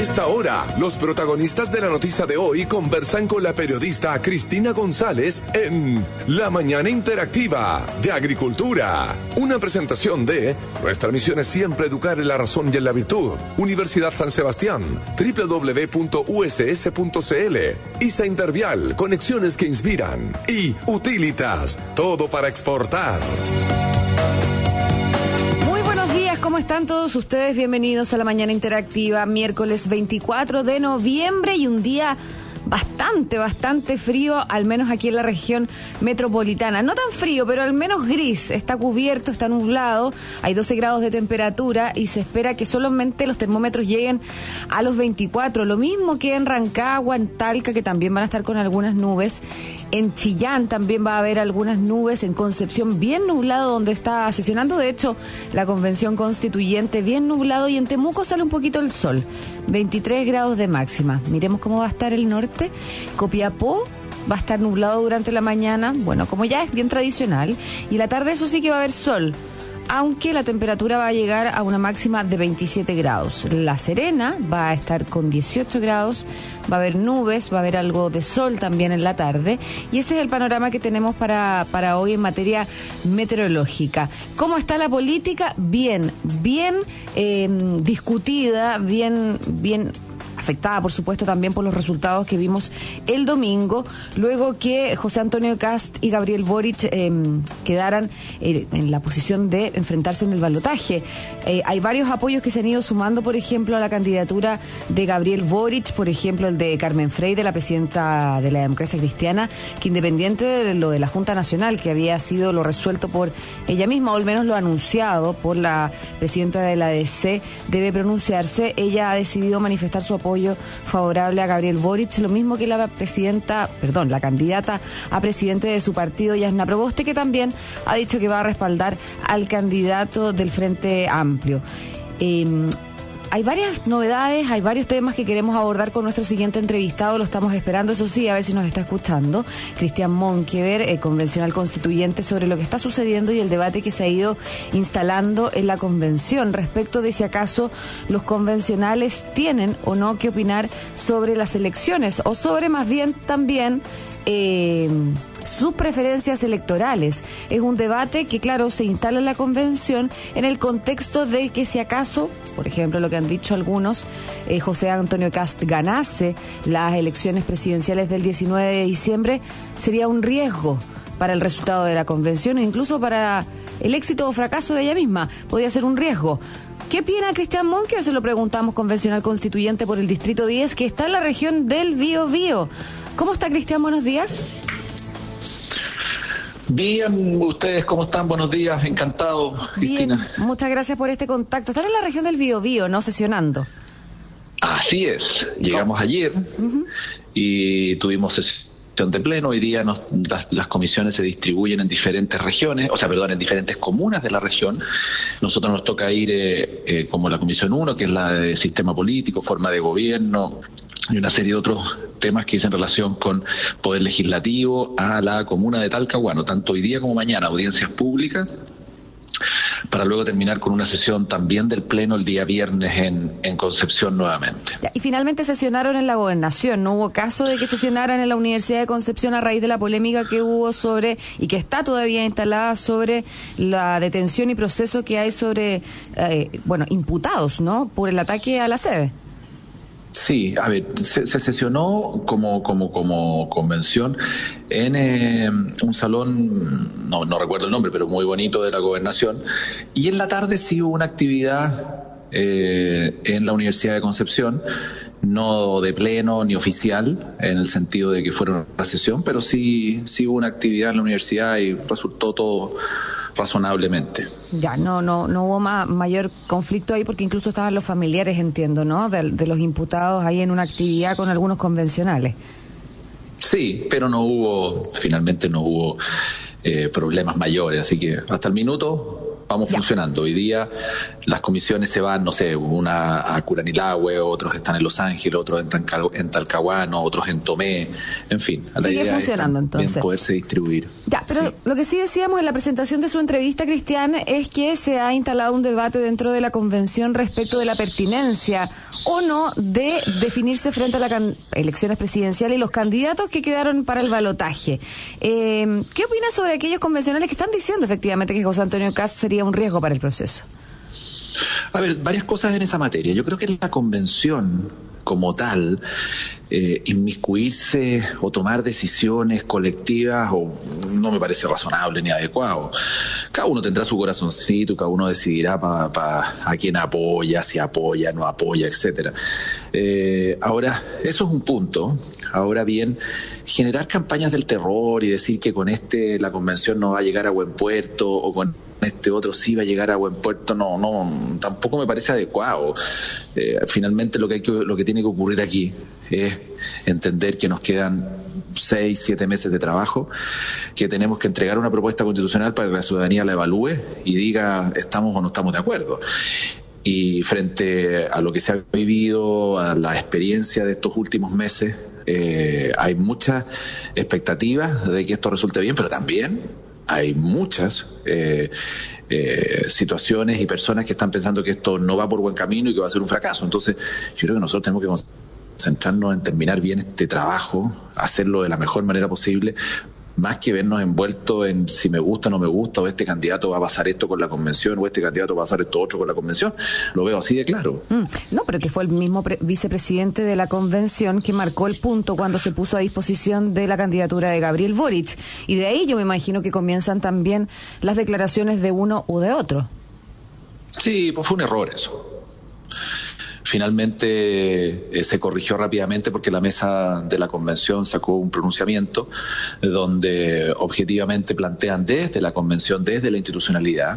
esta hora, los protagonistas de la noticia de hoy conversan con la periodista Cristina González en La Mañana Interactiva de Agricultura. Una presentación de nuestra misión es siempre educar en la razón y en la virtud. Universidad San Sebastián, www.uss.cl. ISA Intervial, conexiones que inspiran. Y Utilitas, todo para exportar. ¿Cómo están todos ustedes? Bienvenidos a La Mañana Interactiva, miércoles 24 de noviembre y un día bastante frío, al menos aquí en la región metropolitana. No tan frío, pero al menos gris. Está cubierto, está nublado, hay 12 grados de temperatura y se espera que solamente los termómetros lleguen a los 24. Lo mismo que en Rancagua, en Talca, que también van a estar con algunas nubes. En Chillán también va a haber algunas nubes. En Concepción, bien nublado, donde está sesionando, de hecho, la Convención Constituyente, bien nublado. Y en Temuco sale un poquito el sol, 23 grados de máxima. Miremos cómo va a estar el norte. Copiapó va a estar nublado durante la mañana, bueno, como ya es bien tradicional. Y la tarde, eso sí que va a haber sol, aunque la temperatura va a llegar a una máxima de 27 grados. La Serena va a estar con 18 grados, va a haber nubes, va a haber algo de sol también en la tarde. Y ese es el panorama que tenemos para hoy en materia meteorológica. ¿Cómo está la política? Bien discutida, bien afectada, por supuesto, también por los resultados que vimos el domingo, luego que José Antonio Kast y Gabriel Boric quedaran en la posición de enfrentarse en el balotaje. Hay varios apoyos que se han ido sumando, por ejemplo, a la candidatura de Gabriel Boric, por ejemplo, el de Carmen Freire, la presidenta de la Democracia Cristiana, que independiente de lo de la Junta Nacional, que había sido lo resuelto por ella misma, o al menos lo anunciado por la presidenta de la ADC, debe pronunciarse. Ella ha decidido manifestar su apoyo favorable a Gabriel Boric, lo mismo que la candidata a presidente de su partido, Yasna Proboste, que también ha dicho que va a respaldar al candidato del Frente Amplio. Hay varias novedades, hay varios temas que queremos abordar con nuestro siguiente entrevistado, lo estamos esperando, eso sí, a ver si nos está escuchando, Cristian Monkever, convencional constituyente, sobre lo que está sucediendo y el debate que se ha ido instalando en la convención respecto de si acaso los convencionales tienen o no que opinar sobre las elecciones, o sobre más bien también sus preferencias electorales. Es un debate que, claro, se instala en la convención en el contexto de que si acaso, por ejemplo, lo que han dicho algunos, José Antonio Kast ganase las elecciones presidenciales del 19 de diciembre, sería un riesgo para el resultado de la convención e incluso para el éxito o fracaso de ella misma. Podría ser un riesgo. ¿Qué opina Cristian Monkever? Se lo preguntamos, convencional constituyente por el Distrito 10, que está en la región del Biobío. ¿Cómo está, Cristian? Buenos días. Bien, ¿ustedes cómo están? Buenos días, encantado, Cristina. Bien, muchas gracias por este contacto. Están en la región del Biobío, ¿no? Sesionando. Así es, llegamos ayer y tuvimos sesión de pleno. Hoy día las comisiones se distribuyen en diferentes regiones, en diferentes comunas de la región. Nosotros nos toca ir como la comisión 1, que es la de sistema político, forma de gobierno, y una serie de otros temas que dicen relación con poder legislativo, a la comuna de Talcahuano, tanto hoy día como mañana, audiencias públicas, para luego terminar con una sesión también del Pleno el día viernes en Concepción nuevamente. Y finalmente sesionaron en la Gobernación, ¿no hubo caso de que sesionaran en la Universidad de Concepción a raíz de la polémica que hubo sobre, y que está todavía instalada, sobre la detención y proceso que hay sobre, imputados, ¿no?, por el ataque a la sede? Sí, a ver, se sesionó como convención en un salón, no recuerdo el nombre, pero muy bonito, de la Gobernación, y en la tarde sí hubo una actividad en la Universidad de Concepción, no de pleno ni oficial, en el sentido de que fueron una sesión, pero sí hubo una actividad en la universidad y resultó todo razonablemente. Ya, no hubo mayor conflicto ahí, porque incluso estaban los familiares, entiendo, ¿no?, de los imputados ahí en una actividad con algunos convencionales. Sí, pero finalmente no hubo problemas mayores, así que hasta el minuto vamos funcionando. Hoy día las comisiones se van, una a Curanilahue, otros están en Los Ángeles, otros en Talcahuano, otros en Tomé, en fin. La sigue idea funcionando, es entonces poderse distribuir. Ya, pero sí. Lo que sí decíamos en la presentación de su entrevista, Cristian, es que se ha instalado un debate dentro de la convención respecto de la pertinencia o no de definirse frente a las elecciones presidenciales y los candidatos que quedaron para el balotaje. ¿Qué opinas sobre aquellos convencionales que están diciendo efectivamente que José Antonio Kast sería un riesgo para el proceso? A ver, varias cosas en esa materia. Yo creo que la convención como tal, inmiscuirse o tomar decisiones colectivas no me parece razonable ni adecuado. Cada uno tendrá su corazoncito, cada uno decidirá a quién apoya, si apoya, no apoya, etcétera. Ahora, eso es un punto. Ahora bien, generar campañas del terror y decir que con la convención no va a llegar a buen puerto o con este otro sí va a llegar a buen puerto, no, tampoco me parece adecuado. Finalmente lo que tiene que ocurrir aquí es entender que nos quedan 6, 7 meses de trabajo, que tenemos que entregar una propuesta constitucional para que la ciudadanía la evalúe y diga estamos o no estamos de acuerdo. Y frente a lo que se ha vivido, a la experiencia de estos últimos meses, hay muchas expectativas de que esto resulte bien, pero también hay muchas situaciones y personas que están pensando que esto no va por buen camino y que va a ser un fracaso. Entonces, yo creo que nosotros tenemos que concentrarnos en terminar bien este trabajo, hacerlo de la mejor manera posible, más que vernos envueltos en si me gusta o no me gusta, o este candidato va a pasar esto con la convención, o este candidato va a pasar esto otro con la convención. Lo veo así de claro. No, pero que fue el mismo vicepresidente de la convención que marcó el punto cuando se puso a disposición de la candidatura de Gabriel Boric. Y de ahí yo me imagino que comienzan también las declaraciones de uno u de otro. Sí, pues fue un error eso. Finalmente se corrigió rápidamente porque la mesa de la convención sacó un pronunciamiento donde objetivamente plantean desde la convención, desde la institucionalidad,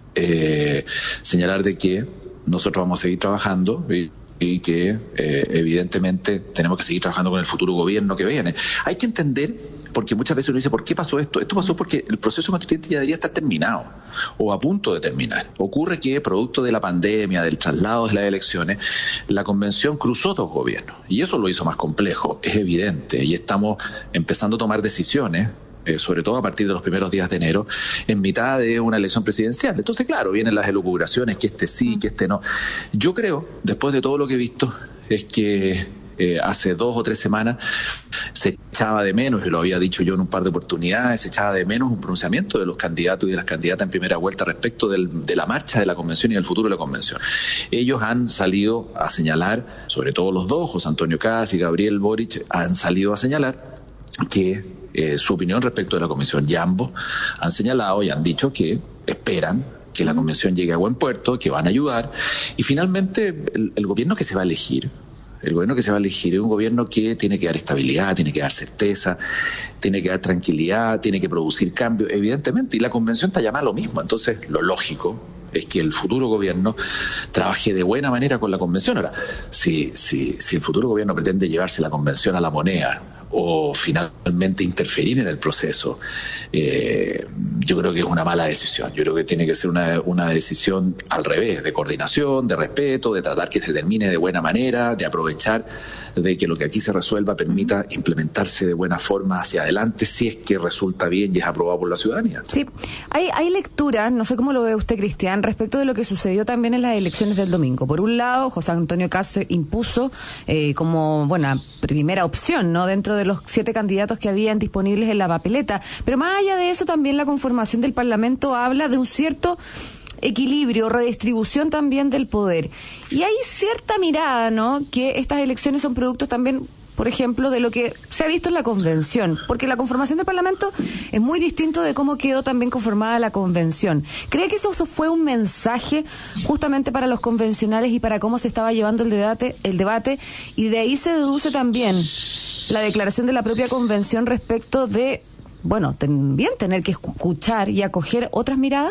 señalar de que nosotros vamos a seguir trabajando y que evidentemente tenemos que seguir trabajando con el futuro gobierno que viene. Hay que entender, porque muchas veces uno dice, ¿por qué pasó esto? Esto pasó porque el proceso constituyente ya debería estar terminado o a punto de terminar. Ocurre que, producto de la pandemia, del traslado de las elecciones, la convención cruzó 2 gobiernos y eso lo hizo más complejo, es evidente, y estamos empezando a tomar decisiones, sobre todo a partir de los primeros días de enero, en mitad de una elección presidencial. Entonces, claro, vienen las elucubraciones, que este sí, que este no. Yo creo, después de todo lo que he visto, es que hace 2 o 3 semanas se echaba de menos, y lo había dicho yo en un par de oportunidades, se echaba de menos un pronunciamiento de los candidatos y de las candidatas en primera vuelta respecto de la marcha de la convención y del futuro de la convención. Ellos han salido a señalar, sobre todo los dos, José Antonio Kast y Gabriel Boric, han salido a señalar que su opinión respecto de la convención, y ambos han señalado y han dicho que esperan que la convención llegue a buen puerto, que van a ayudar, y finalmente el gobierno que se va a elegir, es un gobierno que tiene que dar estabilidad, tiene que dar certeza, tiene que dar tranquilidad, tiene que producir cambio, evidentemente, y la convención está llamada a lo mismo. Entonces, lo lógico es que el futuro gobierno trabaje de buena manera con la convención. Ahora, si el futuro gobierno pretende llevarse la convención a la moneda o finalmente interferir en el proceso, yo creo que es una mala decisión. Yo creo que tiene que ser una decisión al revés, de coordinación, de respeto, de tratar que se termine de buena manera, de aprovechar de que lo que aquí se resuelva permita implementarse de buena forma hacia adelante, si es que resulta bien y es aprobado por la ciudadanía. Sí, hay lectura, no sé cómo lo ve usted, Cristian, respecto de lo que sucedió también en las elecciones del domingo. Por un lado, José Antonio Kast impuso como buena primera opción, ¿no?, dentro de los 7 candidatos que habían disponibles en la papeleta. Pero más allá de eso, también la conformación del Parlamento habla de un cierto equilibrio, redistribución también del poder. Y hay cierta mirada, ¿no?, que estas elecciones son productos también, por ejemplo, de lo que se ha visto en la convención, porque la conformación del Parlamento es muy distinto de cómo quedó también conformada la convención. ¿Cree que eso fue un mensaje justamente para los convencionales y para cómo se estaba llevando el debate? Y de ahí se deduce también la declaración de la propia convención respecto de, bueno, también tener que escuchar y acoger otras miradas.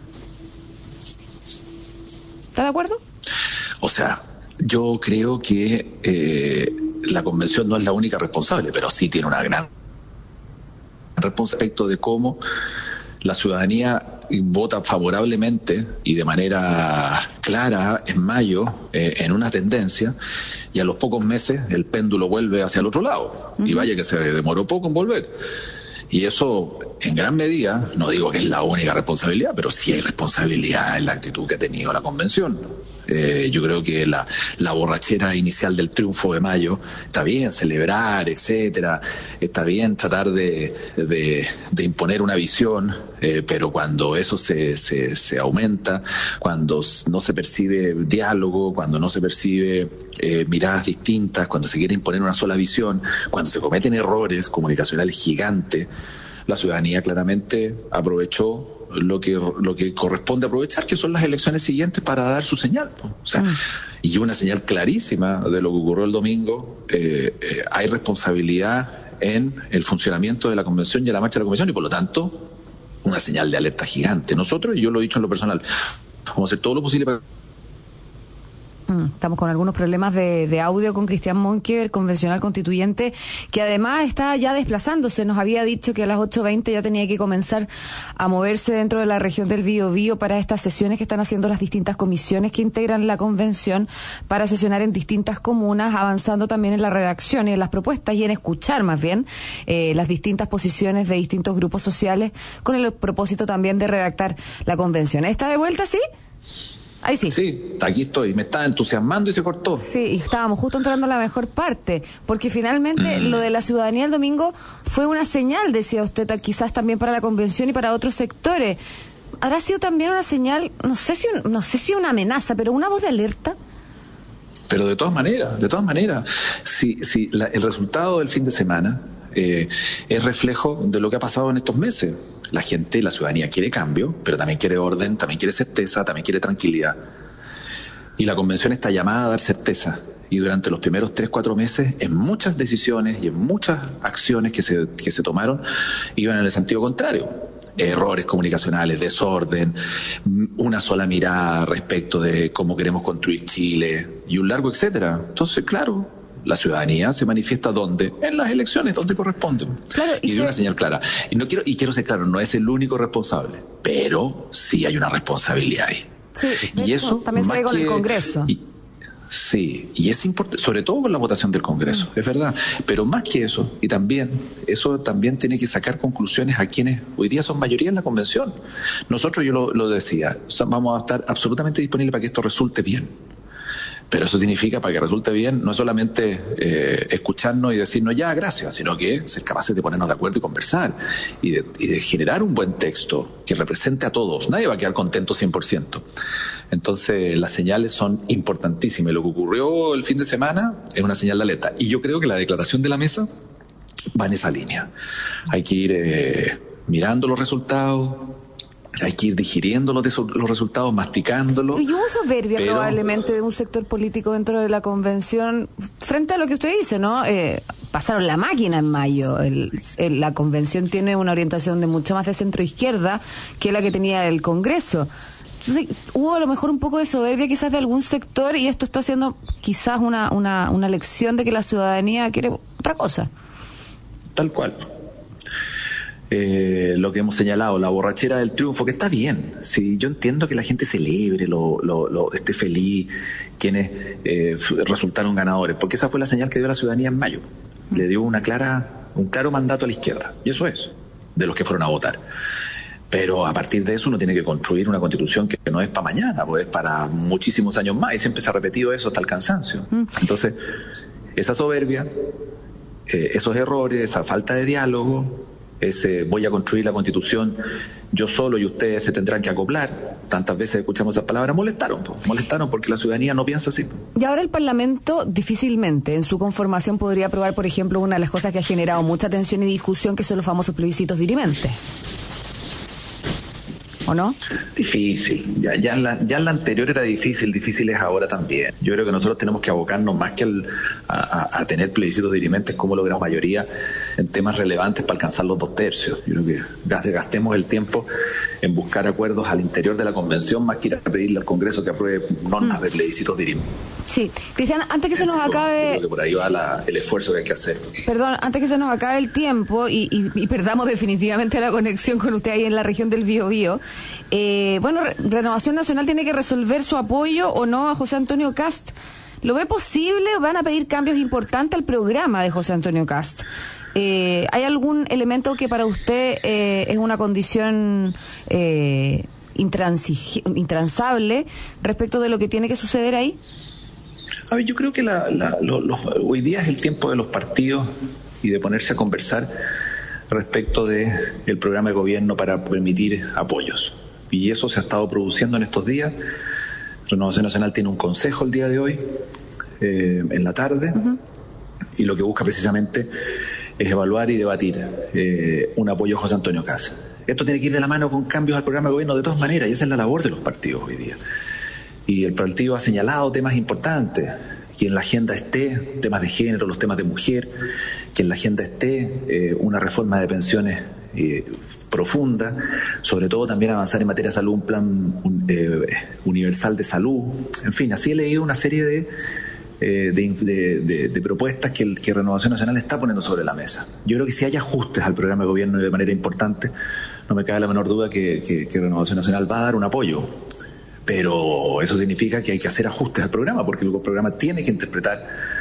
¿Está de acuerdo? O sea, yo creo que la convención no es la única responsable, pero sí tiene una gran responsabilidad respecto de cómo la ciudadanía vota favorablemente y de manera clara en mayo en una tendencia, y a los pocos meses el péndulo vuelve hacia el otro lado. Y vaya que se demoró poco en volver. Y eso en gran medida, no digo que es la única responsabilidad, pero sí hay responsabilidad en la actitud que ha tenido la convención. Yo creo que la borrachera inicial del triunfo de mayo, está bien celebrar, etcétera, está bien tratar de imponer una visión, pero cuando eso se aumenta, cuando no se percibe diálogo, cuando no se percibe miradas distintas, cuando se quiere imponer una sola visión, cuando se cometen errores comunicacionales gigantes, la ciudadanía claramente aprovechó lo que corresponde aprovechar, que son las elecciones siguientes, para dar su señal. O sea, y una señal clarísima de lo que ocurrió el domingo. Hay responsabilidad en el funcionamiento de la convención y en la marcha de la convención, y por lo tanto una señal de alerta gigante. Nosotros, y yo lo he dicho en lo personal, vamos a hacer todo lo posible para... Estamos con algunos problemas de audio con Cristian Monkever, convencional constituyente, que además está ya desplazándose. Nos había dicho que a las 8:20 ya tenía que comenzar a moverse dentro de la región del Biobío para estas sesiones que están haciendo las distintas comisiones que integran la convención, para sesionar en distintas comunas, avanzando también en la redacción y en las propuestas y en escuchar más bien las distintas posiciones de distintos grupos sociales, con el propósito también de redactar la convención. ¿Está de vuelta, sí? Ahí sí. Sí, aquí estoy. Me estaba entusiasmando y se cortó. Sí, y estábamos justo entrando a la mejor parte, porque finalmente lo de la ciudadanía el domingo fue una señal, decía usted, quizás también para la convención y para otros sectores. ¿Habrá sido también una señal, no sé si una amenaza, pero una voz de alerta? Pero de todas maneras, si el resultado del fin de semana es reflejo de lo que ha pasado en estos meses. La gente, la ciudadanía quiere cambio, pero también quiere orden, también quiere certeza, también quiere tranquilidad. Y la convención está llamada a dar certeza. Y durante los primeros 3-4 meses, en muchas decisiones y en muchas acciones que se tomaron, iban en el sentido contrario. Errores comunicacionales, desorden, una sola mirada respecto de cómo queremos construir Chile y un largo etcétera. Entonces, claro, la ciudadanía se manifiesta ¿dónde? En las elecciones, donde corresponden. Claro, y de una señal clara. Y quiero ser claro, no es el único responsable, pero sí hay una responsabilidad ahí. Sí, y eso también se ve con el Congreso. Sí, y es importante, sobre todo con la votación del Congreso, es verdad. Pero más que eso, eso también tiene que sacar conclusiones a quienes hoy día son mayoría en la convención. Nosotros, yo lo decía, vamos a estar absolutamente disponibles para que esto resulte bien. Pero eso significa, para que resulte bien, no es solamente escucharnos y decirnos ya, gracias, sino que ser capaces de ponernos de acuerdo y conversar y de generar un buen texto que represente a todos. Nadie va a quedar contento 100%. Entonces, las señales son importantísimas. Lo que ocurrió el fin de semana es una señal de alerta. Y yo creo que la declaración de la mesa va en esa línea. Hay que ir mirando los resultados, hay que ir digiriendo los resultados, masticándolos. Y hubo soberbia probablemente de un sector político dentro de la convención frente a lo que usted dice, ¿no? Pasaron la máquina en mayo. La convención tiene una orientación de mucho más de centro-izquierda que la que tenía el Congreso. Entonces, hubo a lo mejor un poco de soberbia quizás de algún sector, y esto está siendo quizás una lección de que la ciudadanía quiere otra cosa. Tal cual. Lo que hemos señalado, la borrachera del triunfo, que está bien. Sí, yo entiendo que la gente celebre, esté feliz, quienes resultaron ganadores, porque esa fue la señal que dio la ciudadanía en mayo. Le dio un claro mandato a la izquierda, y eso es, de los que fueron a votar. Pero a partir de eso uno tiene que construir una constitución que no es para mañana, pues es para muchísimos años más, y siempre se ha repetido eso hasta el cansancio. Entonces, esa soberbia, esos errores, esa falta de diálogo, voy a construir la constitución yo solo y ustedes se tendrán que acoplar, tantas veces escuchamos esas palabras, molestaron porque la ciudadanía no piensa así. Y ahora el Parlamento difícilmente en su conformación podría aprobar, por ejemplo, una de las cosas que ha generado mucha tensión y discusión, que son los famosos plebiscitos dirimentes, ¿o no? Difícil, ya en la anterior era difícil es ahora también. Yo creo que nosotros tenemos que abocarnos más que a tener plebiscitos dirimentes como logramos mayoría en temas relevantes para alcanzar los 2/3. Yo creo que gastemos el tiempo en buscar acuerdos al interior de la convención más que ir a pedirle al Congreso que apruebe normas de plebiscitos dirimentes. Sí, Cristian, antes que se nos acabe... Yo creo que por ahí va el esfuerzo que hay que hacer. Perdón, antes que se nos acabe el tiempo y perdamos definitivamente la conexión con usted ahí en la región del Biobío, Renovación Nacional tiene que resolver su apoyo o no a José Antonio Kast. ¿Lo ve posible? ¿Van a pedir cambios importantes al programa de José Antonio Kast? ¿hay algún elemento que para usted es una condición intransable respecto de lo que tiene que suceder ahí? A ver, yo creo que hoy día es el tiempo de los partidos y de ponerse a conversar respecto de el programa de gobierno para permitir apoyos. Y eso se ha estado produciendo en estos días. Renovación Nacional tiene un consejo el día de hoy, en la tarde, y lo que busca precisamente es evaluar y debatir un apoyo a José Antonio Kast. Esto tiene que ir de la mano con cambios al programa de gobierno de todas maneras, y esa es la labor de los partidos hoy día. Y el partido ha señalado temas importantes, que en la agenda esté temas de género, los temas de mujer, que en la agenda esté una reforma de pensiones profunda, sobre todo también avanzar en materia de salud, un plan universal de salud, en fin, así he leído una serie de propuestas que Renovación Nacional está poniendo sobre la mesa. Yo creo que si hay ajustes al programa de gobierno de manera importante, no me cabe la menor duda que Renovación Nacional va a dar un apoyo. Pero eso significa que hay que hacer ajustes al programa, porque el programa tiene que interpretar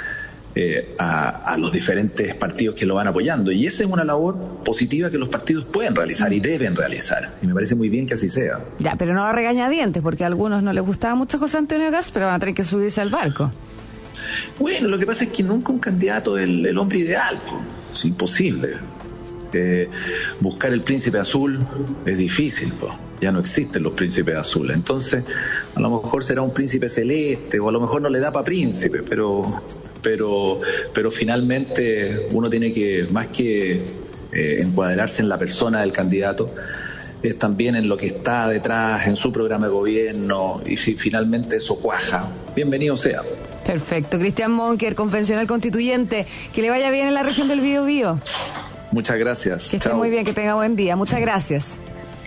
a los diferentes partidos que lo van apoyando. Y esa es una labor positiva que los partidos pueden realizar y deben realizar. Y me parece muy bien que así sea. Ya, pero no a regañadientes, porque a algunos no les gustaba mucho José Antonio Kast, pero van a tener que subirse al barco. Bueno, lo que pasa es que nunca un candidato es el hombre ideal, pues. Es imposible. Buscar el príncipe azul es difícil, pues. Ya no existen los príncipes azules. Entonces, a lo mejor será un príncipe celeste, o a lo mejor no le da para príncipe, pero finalmente uno tiene que, más que encuadrarse en la persona del candidato, es también en lo que está detrás, en su programa de gobierno, y si finalmente eso cuaja, bienvenido sea. Perfecto. Cristian Monker, convencional constituyente, que le vaya bien en la región del Biobío. Muchas gracias. Que esté muy bien, que tenga buen día. Muchas gracias.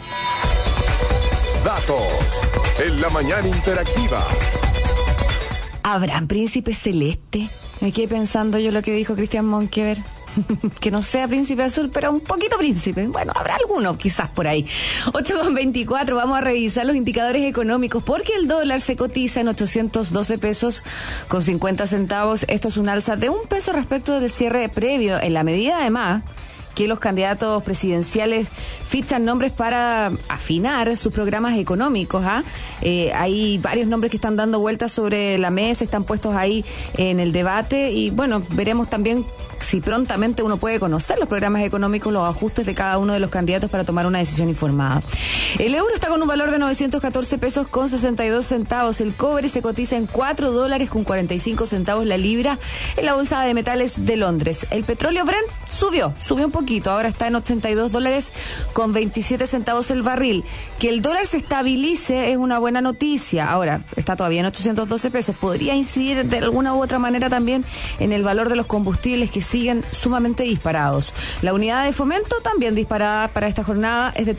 Datos en la mañana interactiva. ¿Habrán príncipe celeste? Me quedé pensando yo lo que dijo Cristian Monkever. Que no sea príncipe azul, pero un poquito príncipe. Bueno, habrá alguno quizás por ahí. 8,24, vamos a revisar los indicadores económicos, porque el dólar se cotiza en 812 pesos con 50 centavos. Esto es un alza de $1 respecto del cierre previo, en la medida además que los candidatos presidenciales fichan nombres para afinar sus programas económicos. Hay varios nombres que están dando vueltas sobre la mesa, están puestos ahí en el debate, y bueno, veremos también si prontamente uno puede conocer los programas económicos, los ajustes de cada uno de los candidatos para tomar una decisión informada. El euro está con un valor de 914 pesos con 62 centavos. El cobre se cotiza en $4 con 45 centavos la libra en la bolsa de metales de Londres. El petróleo Brent subió un poquito, ahora está en $82 con 27 centavos el barril. Que el dólar se estabilice es una buena noticia. Ahora, está todavía en 812 pesos. Podría incidir de alguna u otra manera también en el valor de los combustibles, que siguen sumamente disparados. La unidad de fomento también disparada para esta jornada es de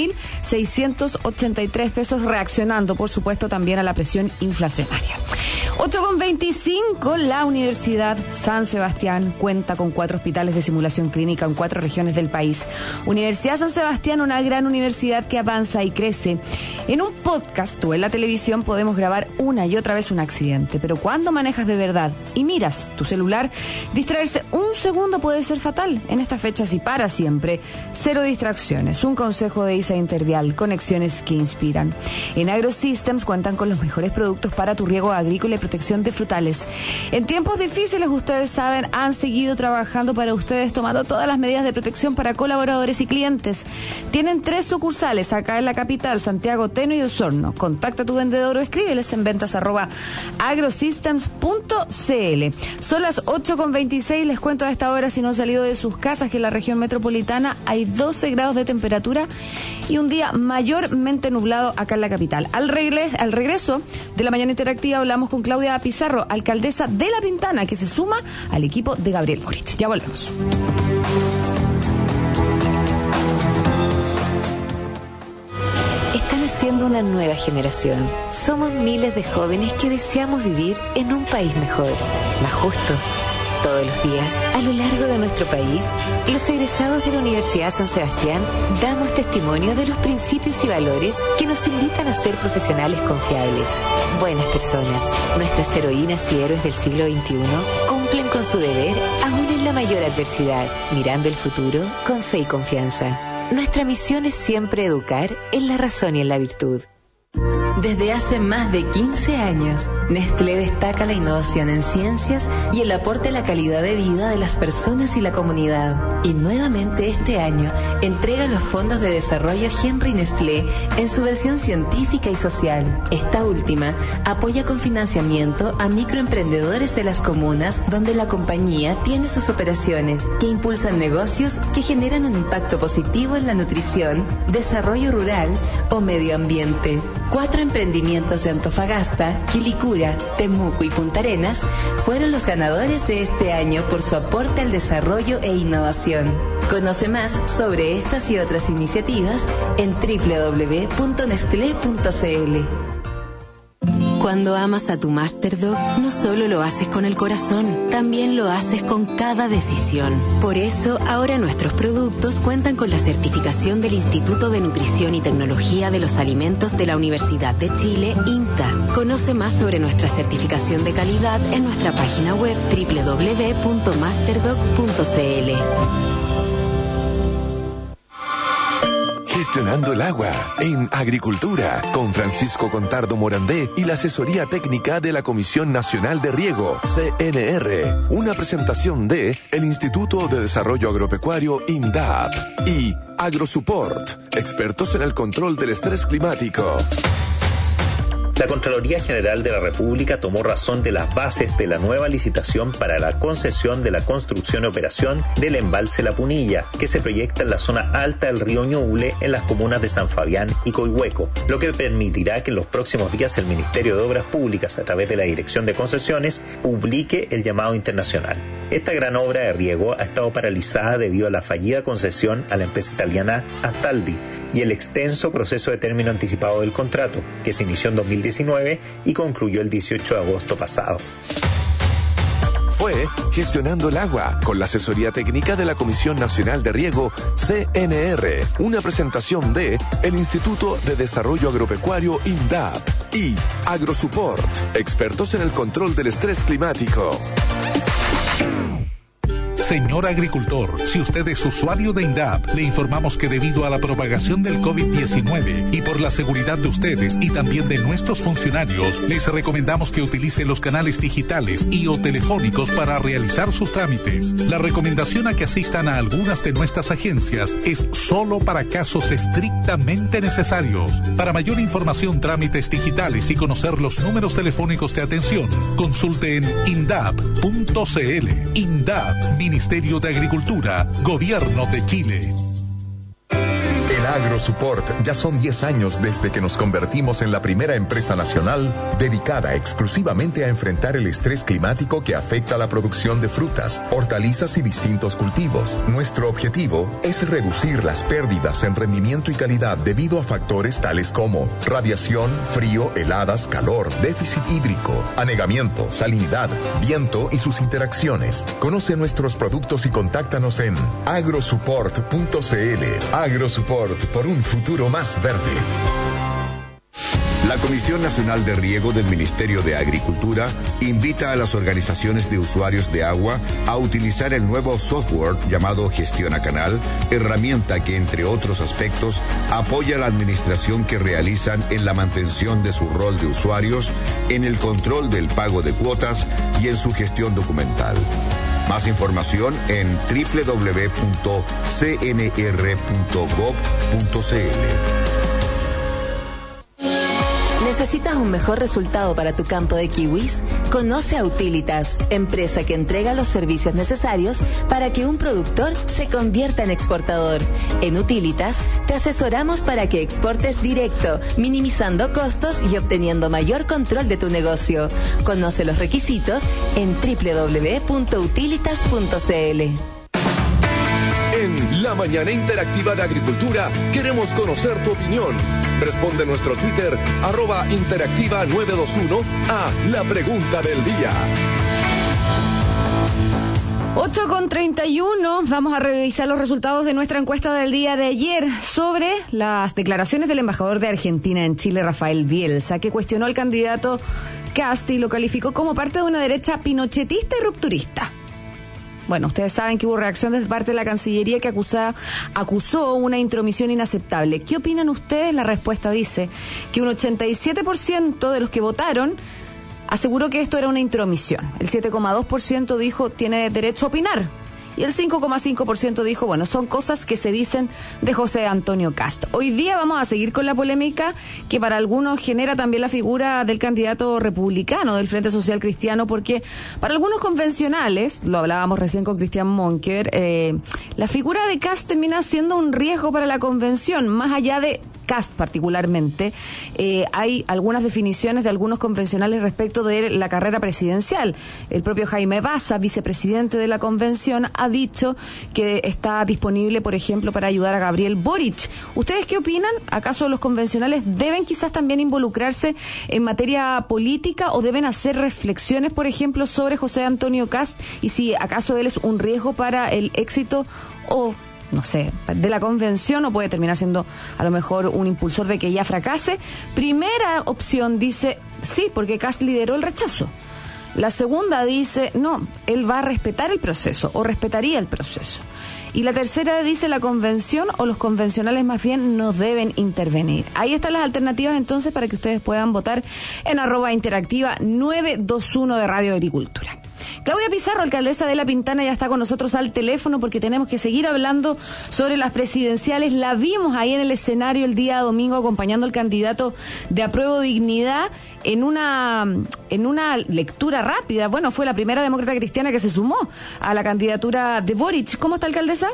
30.683 pesos, reaccionando por supuesto también a la presión inflacionaria. 8,25, la Universidad San Sebastián cuenta con 4 hospitales de simulación clínica en 4 regiones del país. Universidad San Sebastián, una gran universidad que avanza y crece. En un podcast o en la televisión podemos grabar una y otra vez un accidente, pero cuando manejas de verdad y miras tu celular, distraerse un segundo puede ser fatal. En estas fechas y para siempre, cero distracciones. Un consejo de ISA Intervial, conexiones que inspiran. En AgroSystems cuentan con los mejores productos para tu riego agrícola y protección de frutales. En tiempos difíciles, ustedes saben, han seguido trabajando para ustedes, tomando todas las medidas de protección para colaboradores y clientes. Tienen 3 sucursales acá en la capital, Santiago, Teno y Osorno. Contacta a tu vendedor o escríbeles en ventas@agrosystems.cl. Son las 8,26, les cuento a esta hora, si no han salido de sus casas, que en la región metropolitana hay 12 grados de temperatura y un día mayormente nublado acá en la capital. Al regreso de la mañana interactiva hablamos con Claudia Pizarro, alcaldesa de La Pintana, que se suma al equipo de Gabriel Boric. Ya volvemos. Están haciendo una nueva generación. Somos miles de jóvenes que deseamos vivir en un país mejor, más justo. Todos los días, a lo largo de nuestro país, los egresados de la Universidad San Sebastián damos testimonio de los principios y valores que nos invitan a ser profesionales confiables, buenas personas. Nuestras heroínas y héroes del siglo XXI cumplen con su deber aún en la mayor adversidad, mirando el futuro con fe y confianza. Nuestra misión es siempre educar en la razón y en la virtud. Desde hace más de 15 años, Nestlé destaca la innovación en ciencias y el aporte a la calidad de vida de las personas y la comunidad. Y nuevamente este año entrega los fondos de desarrollo Henry Nestlé en su versión científica y social. Esta última apoya con financiamiento a microemprendedores de las comunas donde la compañía tiene sus operaciones, que impulsan negocios que generan un impacto positivo en la nutrición, desarrollo rural o medio ambiente. 4 emprendimientos de Antofagasta, Quilicura, Temuco y Punta Arenas fueron los ganadores de este año por su aporte al desarrollo e innovación. Conoce más sobre estas y otras iniciativas en www.nestle.cl. Cuando amas a tu Masterdog, no solo lo haces con el corazón, también lo haces con cada decisión. Por eso, ahora nuestros productos cuentan con la certificación del Instituto de Nutrición y Tecnología de los Alimentos de la Universidad de Chile, INTA. Conoce más sobre nuestra certificación de calidad en nuestra página web www.masterdog.cl. Gestionando el agua en Agricultura con Francisco Contardo Morandé y la asesoría técnica de la Comisión Nacional de Riego, CNR. Una presentación de el Instituto de Desarrollo Agropecuario, INDAP, y AgroSupport, expertos en el control del estrés climático. La Contraloría General de la República tomó razón de las bases de la nueva licitación para la concesión de la construcción y operación del embalse La Punilla, que se proyecta en la zona alta del río Ñuble en las comunas de San Fabián y Coihueco, lo que permitirá que en los próximos días el Ministerio de Obras Públicas, a través de la Dirección de Concesiones, publique el llamado internacional. Esta gran obra de riego ha estado paralizada debido a la fallida concesión a la empresa italiana Astaldi y el extenso proceso de término anticipado del contrato, que se inició en 2019 y concluyó el 18 de agosto pasado. Fue Gestionando el Agua con la asesoría técnica de la Comisión Nacional de Riego, CNR. Una presentación de el Instituto de Desarrollo Agropecuario, INDAP, y AgroSupport, expertos en el control del estrés climático. Señor agricultor, si usted es usuario de INDAP, le informamos que debido a la propagación del COVID-19 y por la seguridad de ustedes y también de nuestros funcionarios, les recomendamos que utilice los canales digitales y o telefónicos para realizar sus trámites. La recomendación a que asistan a algunas de nuestras agencias es solo para casos estrictamente necesarios. Para mayor información, trámites digitales y conocer los números telefónicos de atención, consulte en indap.cl. INDAP, Ministerio de Agricultura, Gobierno de Chile. En AgroSupport ya son 10 años desde que nos convertimos en la primera empresa nacional dedicada exclusivamente a enfrentar el estrés climático que afecta a la producción de frutas, hortalizas y distintos cultivos. Nuestro objetivo es reducir las pérdidas en rendimiento y calidad debido a factores tales como radiación, frío, heladas, calor, déficit hídrico, anegamiento, salinidad, viento y sus interacciones. Conoce nuestros productos y contáctanos en agrosupport.cl. AgroSupport, por un futuro más verde. La Comisión Nacional de Riego del Ministerio de Agricultura invita a las organizaciones de usuarios de agua a utilizar el nuevo software llamado Gestiona Canal, herramienta que, entre otros aspectos, apoya la administración que realizan en la mantención de su rol de usuarios, en el control del pago de cuotas y en su gestión documental. Más información en www.cnr.gov.cl. ¿Necesitas un mejor resultado para tu campo de kiwis? Conoce a Utilitas, empresa que entrega los servicios necesarios para que un productor se convierta en exportador. En Utilitas te asesoramos para que exportes directo, minimizando costos y obteniendo mayor control de tu negocio. Conoce los requisitos en www.utilitas.cl. En La Mañana Interactiva de Agricultura queremos conocer tu opinión. Responde nuestro Twitter, @interactiva921, a la pregunta del día. 8:31, vamos a revisar los resultados de nuestra encuesta del día de ayer sobre las declaraciones del embajador de Argentina en Chile, Rafael Bielsa, que cuestionó al candidato Kast y lo calificó como parte de una derecha pinochetista y rupturista. Bueno, ustedes saben que hubo reacción desde parte de la Cancillería que acusó una intromisión inaceptable. ¿Qué opinan ustedes? La respuesta dice que un 87% de los que votaron aseguró que esto era una intromisión. El 7,2% dijo tiene derecho a opinar. Y el 5,5% dijo, bueno, son cosas que se dicen de José Antonio Kast. Hoy día vamos a seguir con la polémica que para algunos genera también la figura del candidato republicano del Frente Social Cristiano, porque para algunos convencionales, lo hablábamos recién con Cristian Monker, la figura de Kast termina siendo un riesgo para la convención, más allá de Kast particularmente. Hay algunas definiciones de algunos convencionales respecto de la carrera presidencial. El propio Jaime Baza, vicepresidente de la convención, ha dicho que está disponible, por ejemplo, para ayudar a Gabriel Boric. ¿Ustedes qué opinan? ¿Acaso los convencionales deben quizás también involucrarse en materia política o deben hacer reflexiones, por ejemplo, sobre José Antonio Kast y si acaso él es un riesgo para el éxito o no sé, de la convención, o puede terminar siendo a lo mejor un impulsor de que ella fracase? Primera opción dice sí, porque Kast lideró el rechazo. La segunda dice no, él va a respetar el proceso o respetaría el proceso. Y la tercera dice la convención o los convencionales más bien no deben intervenir. Ahí están las alternativas entonces para que ustedes puedan votar en @interactiva 921 de Radio Agricultura. Claudia Pizarro, alcaldesa de La Pintana, ya está con nosotros al teléfono porque tenemos que seguir hablando sobre las presidenciales. La vimos ahí en el escenario el día domingo acompañando al candidato de Apruebo Dignidad en una lectura rápida. Bueno, fue la primera demócrata cristiana que se sumó a la candidatura de Boric. ¿Cómo está, alcaldesa?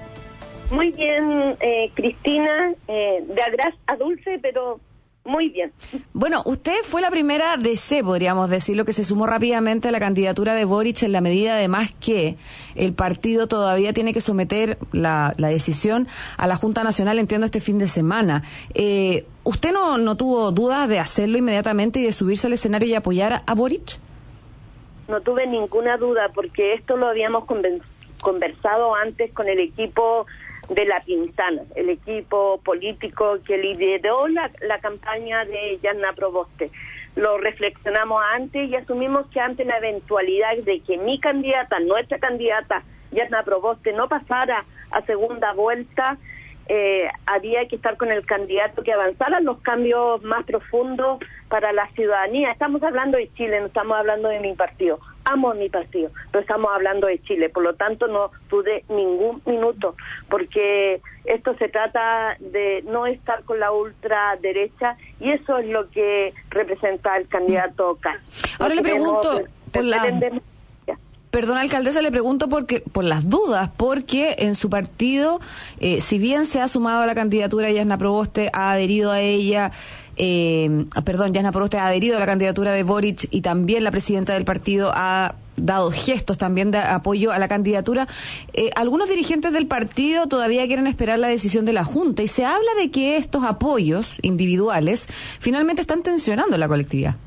Muy bien, Cristina, de agraz a dulce, pero muy bien. Bueno, usted fue la primera DC, podríamos decirlo, que se sumó rápidamente a la candidatura de Boric en la medida además que el partido todavía tiene que someter la decisión a la Junta Nacional, entiendo, este fin de semana. ¿Usted no tuvo dudas de hacerlo inmediatamente y de subirse al escenario y apoyar a Boric? No tuve ninguna duda porque esto lo habíamos conversado antes con el equipo de La Pintana, el equipo político que lideró la campaña de Yarna Proboste. Lo reflexionamos antes y asumimos que ante la eventualidad de que mi candidata, nuestra candidata, Yarna Proboste, no pasara a segunda vuelta, había que estar con el candidato que avanzara los cambios más profundos para la ciudadanía. Estamos hablando de Chile, no estamos hablando de mi partido. Amo mi partido, pero estamos hablando de Chile. Por lo tanto, no dudé ningún minuto, porque esto se trata de no estar con la ultraderecha y eso es lo que representa el candidato Kast. Ahora le pregunto Perdón, alcaldesa, le pregunto por las dudas, porque en su partido, si bien se ha sumado a la candidatura, Yarna Proboste ha adherido a ella, Yarna Proboste ha adherido a la candidatura de Boric y también la presidenta del partido ha dado gestos también de apoyo a la candidatura. Algunos dirigentes del partido todavía quieren esperar la decisión de la Junta y se habla de que estos apoyos individuales finalmente están tensionando la colectividad.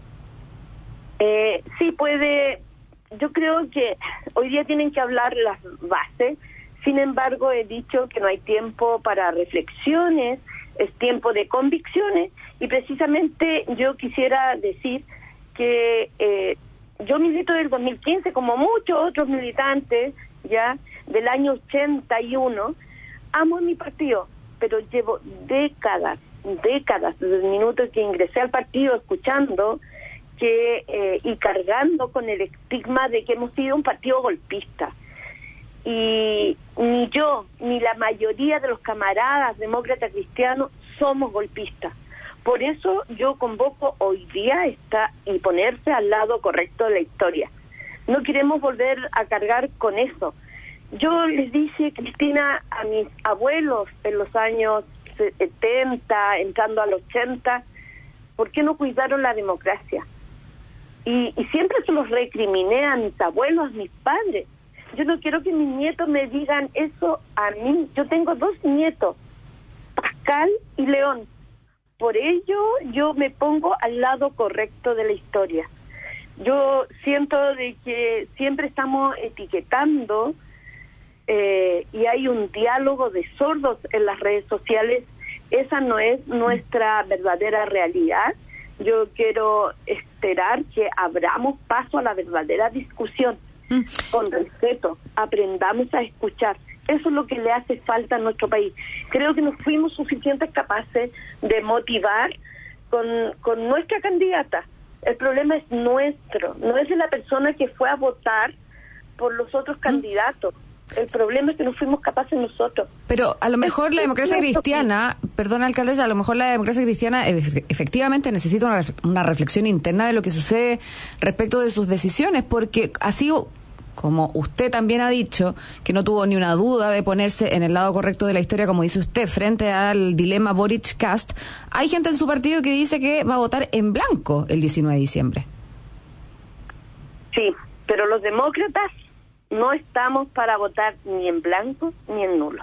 Sí, puede. Yo creo que hoy día tienen que hablar las bases. Sin embargo, he dicho que no hay tiempo para reflexiones, es tiempo de convicciones, y precisamente yo quisiera decir que yo milito del 2015, como muchos otros militantes ya del año 81. Amo mi partido, pero llevo décadas, desde el minuto en que ingresé al partido, escuchando y cargando con el estigma de que hemos sido un partido golpista. Y ni yo, ni la mayoría de los camaradas demócratas cristianos somos golpistas. Por eso yo convoco hoy día y ponerse al lado correcto de la historia. No queremos volver a cargar con eso. Yo les dije, Cristina, a mis abuelos en los años 70, entrando al 80, ¿por qué no cuidaron la democracia? Y siempre se los recriminé a mis abuelos, a mis padres. Yo no quiero que mis nietos me digan eso a mí. Yo tengo 2 nietos, Pascal y León. Por ello yo me pongo al lado correcto de la historia. Yo siento de que siempre estamos etiquetando y hay un diálogo de sordos en las redes sociales. Esa no es nuestra verdadera realidad. Yo quiero esperar que abramos paso a la verdadera discusión con respeto, aprendamos a escuchar. Eso es lo que le hace falta a nuestro país. Creo que no fuimos suficientes capaces de motivar con nuestra candidata. El problema es nuestro, no es de la persona que fue a votar por los otros candidatos. El problema es que no fuimos capaces nosotros. Pero a lo mejor la democracia cristiana, perdona alcaldesa, a lo mejor la democracia cristiana efectivamente necesita una reflexión interna de lo que sucede respecto de sus decisiones, porque así como usted también ha dicho, que no tuvo ni una duda de ponerse en el lado correcto de la historia, como dice usted, frente al dilema Boric-Kast, hay gente en su partido que dice que va a votar en blanco el 19 de diciembre. Sí, pero los demócratas no estamos para votar ni en blanco ni en nulo.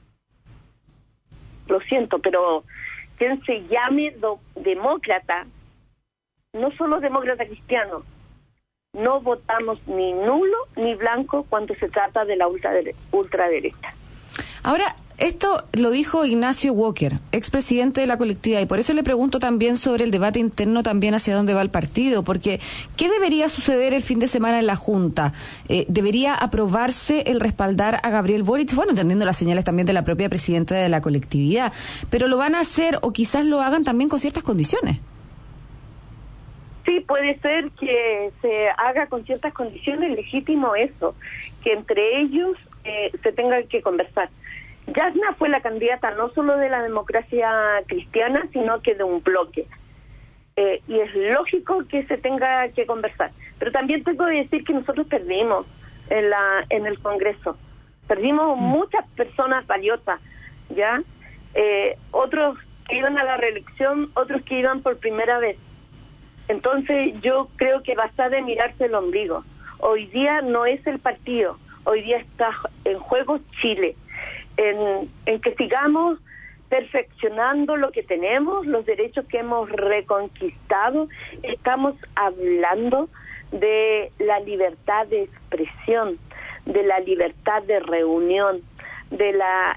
Lo siento, pero quien se llame demócrata, no solo demócrata cristiano, no votamos ni nulo ni blanco cuando se trata de la ultraderecha. Ahora, esto lo dijo Ignacio Walker, expresidente de la colectividad, y por eso le pregunto también sobre el debate interno también hacia dónde va el partido, porque ¿qué debería suceder el fin de semana en la Junta? ¿Debería aprobarse el respaldar a Gabriel Boric? Bueno, entendiendo las señales también de la propia presidenta de la colectividad, pero lo van a hacer o quizás lo hagan también con ciertas condiciones. Sí, puede ser que se haga con ciertas condiciones, legítimo eso, que entre ellos se tenga que conversar. Yasna fue la candidata no solo de la democracia cristiana, sino que de un bloque. Y es lógico que se tenga que conversar. Pero también tengo que decir que nosotros perdimos en el Congreso. Perdimos muchas personas valiosas, ¿ya? Otros que iban a la reelección, otros que iban por primera vez. Entonces yo creo que basta de mirarse el ombligo. Hoy día no es el partido, hoy día está en juego Chile, en que sigamos perfeccionando lo que tenemos, los derechos que hemos reconquistado. Estamos hablando de la libertad de expresión, de la libertad de reunión, de la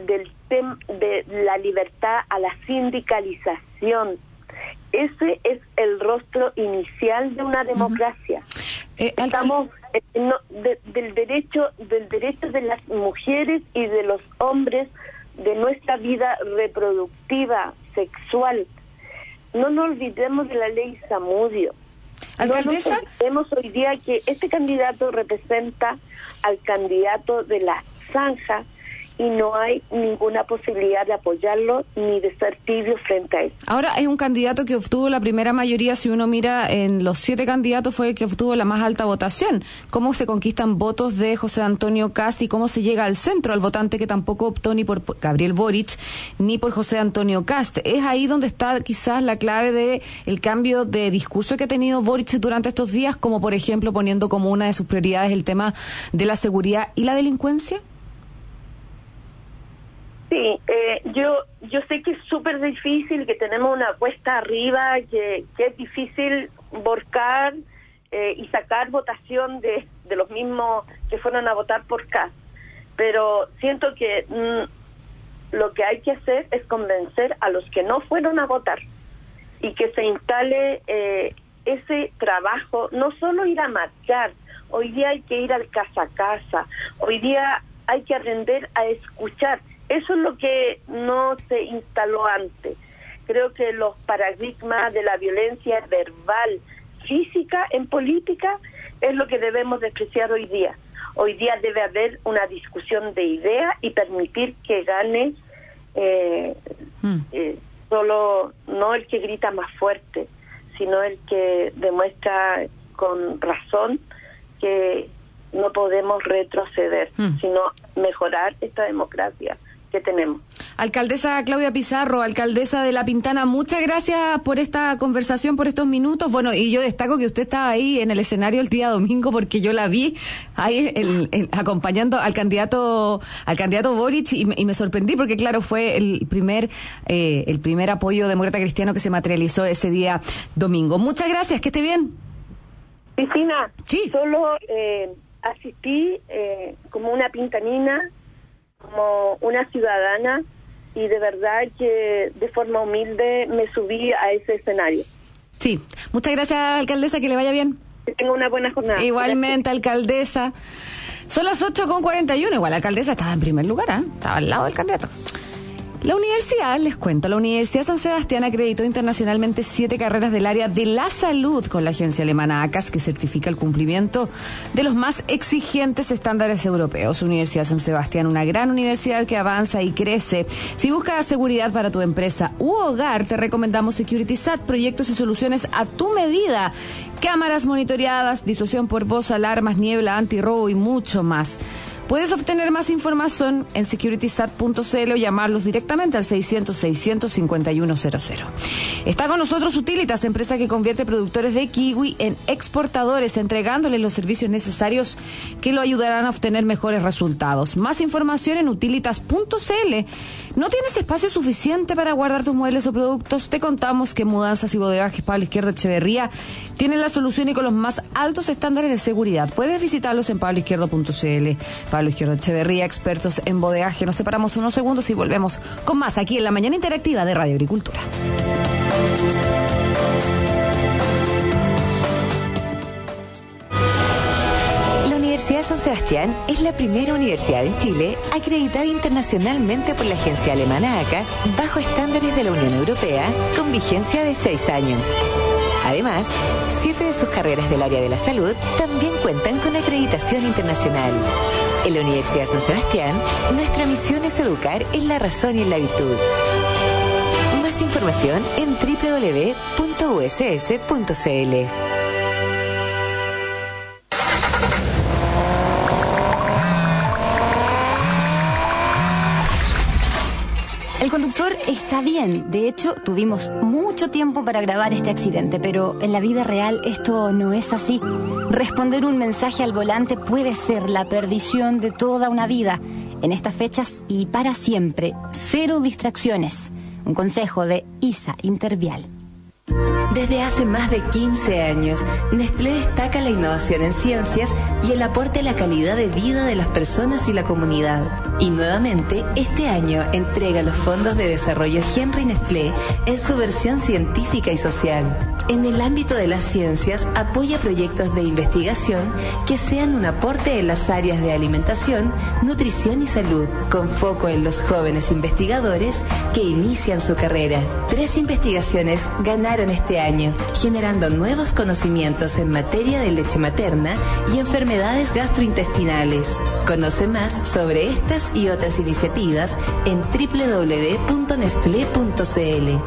libertad a la sindicalización. Ese es el rostro inicial de una democracia. Estamos del derecho de las mujeres y de los hombres, de nuestra vida reproductiva, sexual. No nos olvidemos de la ley Zamudio. ¿Alcaldesa? No nos olvidemos hoy día que este candidato representa al candidato de la zanja y no hay ninguna posibilidad de apoyarlo ni de ser tibio frente a él. Ahora es un candidato que obtuvo la primera mayoría. Si uno mira en los 7 candidatos, fue el que obtuvo la más alta votación. ¿Cómo se conquistan votos de José Antonio Kast y cómo se llega al centro, al votante que tampoco optó ni por Gabriel Boric ni por José Antonio Kast? Es ahí donde está quizás la clave de el cambio de discurso que ha tenido Boric durante estos días, como por ejemplo poniendo como una de sus prioridades el tema de la seguridad y la delincuencia. Sí, yo sé que es súper difícil, que tenemos una cuesta arriba, que es difícil volcar y sacar votación de los mismos que fueron a votar por Kast, pero siento que lo que hay que hacer es convencer a los que no fueron a votar y que se instale ese trabajo, no solo ir a marchar, hoy día hay que ir al casa a casa, hoy día hay que aprender a escuchar. Eso es lo que no se instaló antes. Creo que los paradigmas de la violencia verbal, física en política es lo que debemos despreciar hoy día. Hoy día debe haber una discusión de ideas y permitir que gane solo no el que grita más fuerte, sino el que demuestra con razón que no podemos retroceder, sino mejorar esta democracia que tenemos. Alcaldesa Claudia Pizarro, alcaldesa de La Pintana, muchas gracias por esta conversación, por estos minutos. Bueno, y yo destaco que usted estaba ahí en el escenario el día domingo porque yo la vi ahí acompañando al candidato Boric y me sorprendí porque claro, fue el primer apoyo demócrata cristiano que se materializó ese día domingo. Muchas gracias, que esté bien. Cristina, sí. Solo asistí como una pintanina, como una ciudadana, y de verdad que de forma humilde me subí a ese escenario. Sí, muchas gracias, alcaldesa, que le vaya bien. Que tenga una buena jornada. Igualmente, alcaldesa. Son las 8:41, igual la alcaldesa estaba en primer lugar, estaba al lado del candidato. La universidad, les cuento, la Universidad San Sebastián acreditó internacionalmente 7 carreras del área de la salud con la agencia alemana ACAS, que certifica el cumplimiento de los más exigentes estándares europeos. Universidad San Sebastián, una gran universidad que avanza y crece. Si buscas seguridad para tu empresa u hogar, te recomendamos SecuritySat, proyectos y soluciones a tu medida. Cámaras monitoreadas, disuasión por voz, alarmas, niebla, antirrobo y mucho más. Puedes obtener más información en securitysat.cl o llamarlos directamente al 600-600-5100. Está con nosotros Utilitas, empresa que convierte productores de kiwi en exportadores, entregándoles los servicios necesarios que lo ayudarán a obtener mejores resultados. Más información en utilitas.cl. ¿No tienes espacio suficiente para guardar tus muebles o productos? Te contamos que Mudanzas y Bodegajes Pablo Izquierdo Echeverría tienen la solución y con los más altos estándares de seguridad. Puedes visitarlos en pabloizquierdo.cl. Pablo Izquierdo Echeverría, expertos en bodegaje. Nos separamos unos segundos y volvemos con más aquí en la Mañana Interactiva de Radio Agricultura. La Universidad San Sebastián es la primera universidad en Chile acreditada internacionalmente por la agencia alemana ACAS bajo estándares de la Unión Europea con vigencia de 6 años. Además, 7 de sus carreras del área de la salud también cuentan con acreditación internacional. En la Universidad San Sebastián, nuestra misión es educar en la razón y en la virtud. Más información en www.uss.cl. El conductor está bien. De hecho, tuvimos mucho tiempo para grabar este accidente, pero en la vida real esto no es así. Responder un mensaje al volante puede ser la perdición de toda una vida. En estas fechas y para siempre, 0 distracciones. Un consejo de ISA Intervial. Desde hace más de 15 años, Nestlé destaca la innovación en ciencias y el aporte a la calidad de vida de las personas y la comunidad. Y nuevamente, este año entrega los fondos de desarrollo Henry Nestlé en su versión científica y social. En el ámbito de las ciencias, apoya proyectos de investigación que sean un aporte en las áreas de alimentación, nutrición y salud, con foco en los jóvenes investigadores que inician su carrera. 3 investigaciones ganaron este año, generando nuevos conocimientos en materia de leche materna y enfermedades gastrointestinales. Conoce más sobre estas y otras iniciativas en www.nestle.cl.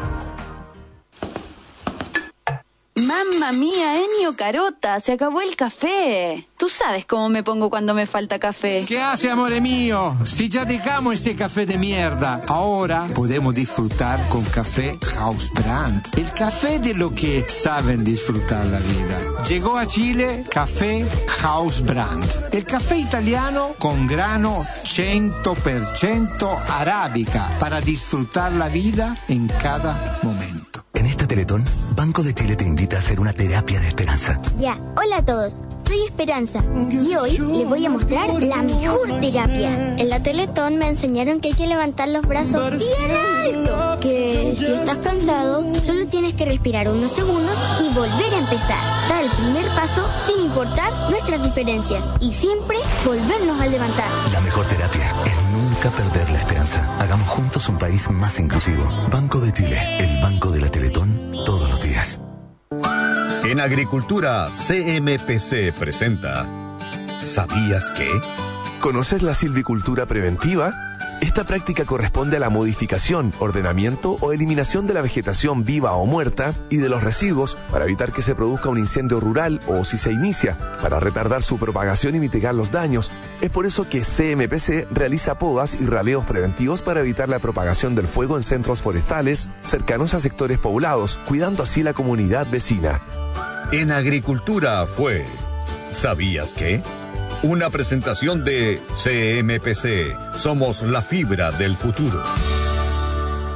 Mamma mía, Ennio Carota, se acabó el café. Tú sabes cómo me pongo cuando me falta café. ¿Qué hace, amore mío? Si ya dejamos este café de mierda, ahora podemos disfrutar con café House Brand. El café de lo que saben disfrutar la vida. Llegó a Chile Café House Brand. El café italiano con grano 100% arábica para disfrutar la vida en cada momento. En esta Teletón, Banco de Chile te invita a hacer una terapia de esperanza. Ya, hola a todos. Soy Esperanza y hoy les voy a mostrar la mejor terapia. En la Teletón me enseñaron que hay que levantar los brazos bien alto. Que si estás cansado, solo tienes que respirar unos segundos y volver a empezar. Dar el primer paso sin importar nuestras diferencias y siempre volvernos a levantar. La mejor terapia es nunca perder la esperanza. Hagamos juntos un país más inclusivo. Banco de Chile, el banco de la Teletón, todos los días. En Agricultura, CMPC presenta ¿Sabías qué? ¿Conoces la silvicultura preventiva? Esta práctica corresponde a la modificación, ordenamiento o eliminación de la vegetación viva o muerta y de los residuos para evitar que se produzca un incendio rural o, si se inicia, para retardar su propagación y mitigar los daños. Es por eso que CMPC realiza podas y raleos preventivos para evitar la propagación del fuego en centros forestales cercanos a sectores poblados, cuidando así la comunidad vecina. En Agricultura fue ¿Sabías qué? Una presentación de CMPC. Somos la fibra del futuro.